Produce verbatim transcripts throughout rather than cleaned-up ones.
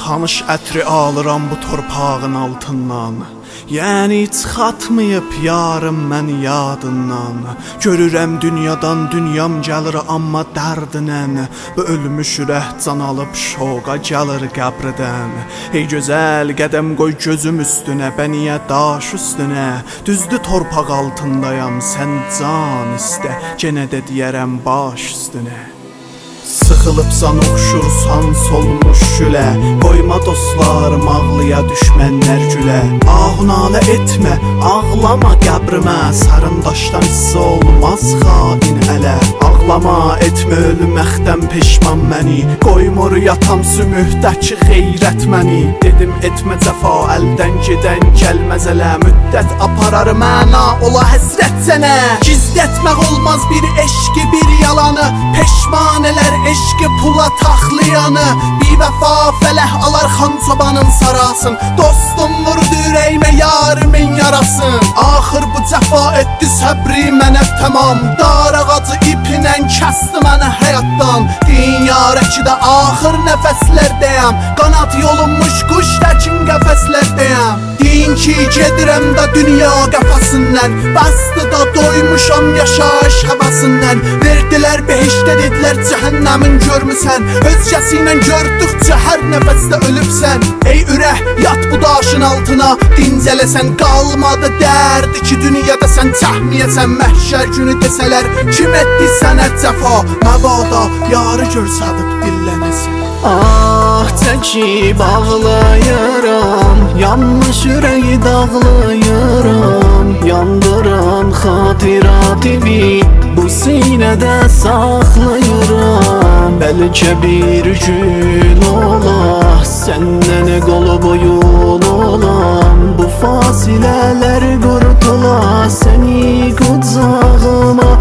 tanış ətri alıram bu torpağın altından. Yəni çıxatmayıb yarım mən yadından. Görürəm dünyadan dünyam gəlir amma dərdinən. Bu ölmüş ürək can alıb şoqa gəlir qəbrdən. Ey gözəl qədəm qoy gözüm üstünə, bəniyə daş üstünə. Düzdü torpaq altındayam, sən can istə, genə də deyərəm baş üstünə. Sıxılıbsan, oxşursan solmuş gülə, qoyma dostlarım ağlıya, düşmənlər gülə. Ahunalə etmə, ağlama qəbrimə, sarındaşdan hissə olmaz xain ələ. Ağlama, etmə ölməkdən peşman məni, qoymur yatam sümühdəki xeyrət məni. Dedim etmə cəfa, əldən gedən gəlməz ələ, müddət aparar məna, ola həsrət sənə. Gizlətmək olmaz bir eşqi, bir yalanı, peşman elər eşqi pula taxlayanı. Bir vəfa fələh alar xan çobanın sarasın, dostum vurdu ürəyimə yarimin yarasın. Axır bu cəfa etdi səbri mənə tamam, dar ağacı ipinə kəsdi mənə həyatdan. Deyin yarəki də axır nəfəslərdəyəm, qanat yolunmuş quş təkin qəfəslərdəyəm. Deyin ki gedirəm də dünya qəfəsindən, bəsdi da doymuşam yaşayış həvəsindən. Verdilər behişdə dedilər cəhənnəmin görmüsən, özgəsi ilə gördükcə hər nəfəsdə ölübsən. Ey ürək yat bu daşın altına, dincələsən qalmadı dərdi ki dünyada sən çəkməyəsən. Məhşər günü desələr kim etdi sənə cəfa, məbada yarı görsədib dillənəsən. Ah çəkib ağlayıram, yanmış ürəyi dağlayıram. Yandıran xatirativi bu sinədə saxlayıram. Bəlkə bir gün ola, səndən qol boyun olam. Bu fasilələr qurtula, səni qucağıma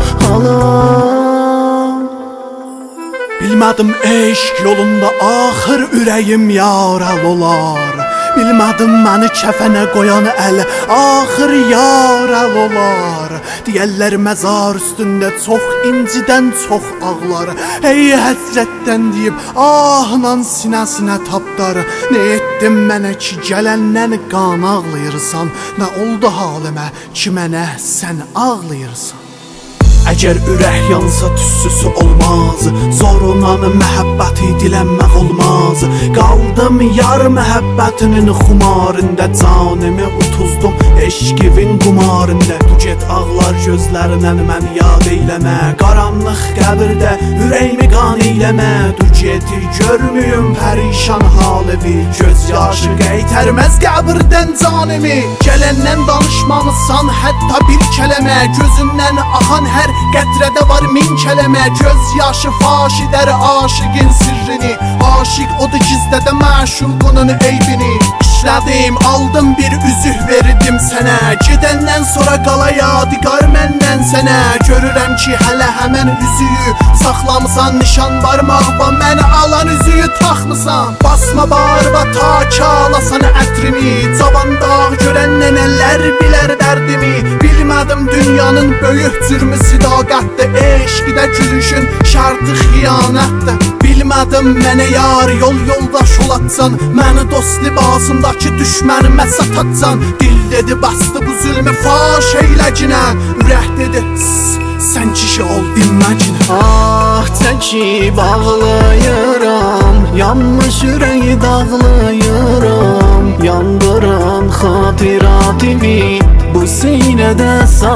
alam. Bilmədim eşq yolunda axır ürəyim yaral olar. Bilmədim məni kəfənə qoyan əl axır yaral olar. Deyərlər məzar üstündə çox incidən çox ağlar. Ey həsrətdən deyib ahla sinəsinə tapdar. Nə etdim mənə ki gələndən qan ağlayırsan, nə oldu halimə ki mənə sən ağlayırsan. Əgər ürək yansa tüssüsü olmaz, zorunanı məhəbbəti dilənmək olmaz. Qaldım yar məhəbbətinin xumarında, canımı utuzdum eşqivin qumarında. Du get ağlar gözlərindən mən yad eyləmə, qaranlıq qəbirdə ürəyimi qan eyləmə. Du geti görmüyüm pərişan halıvi, göz yaşı qeytərməz qəbirdən canımı. Gələndən danışmamısan hətta bir kələmə, gözündən axan hər qətrədə var min kələmə. Göz yaşı faş edər aşıqın sirrini, aşiq odur gizlədə məşuqunun eybini. İşlədim, aldım bir üzüh verdim sənə, gedəndən sonra qala yadigar məndən sənə. Görürəm ki hələ həmən üzüyü saxlamısan, nişan barmağıma məni alan üzüyü taxmısan. Basma barba ta ki alasan ətrimi, cavan dağ görən nənələr bilər dərdimi. Bilmədim dünyanın böyük cürmü sidaqətdir, eşqidə gülüşün şərti xiyanətdir. Bilmədim mənə yar yol yoldaş olatsan, məni dost libasındakı düşmənimə satacsan. Dil dedi bastı bu zülmü faş eyləginə, ürək dedi sən kişi ol dinməginə. Ah çəkib ağlayıram, yanmış ürəyi dağlayıram. Yandıran xatirativi bu sinədə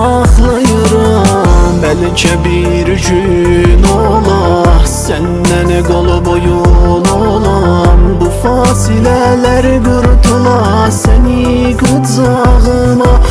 saxlayıram. Bəlkə bir gün ola, səndən qol boyun olam. Bu fasilələr qurtula, səni qucağıma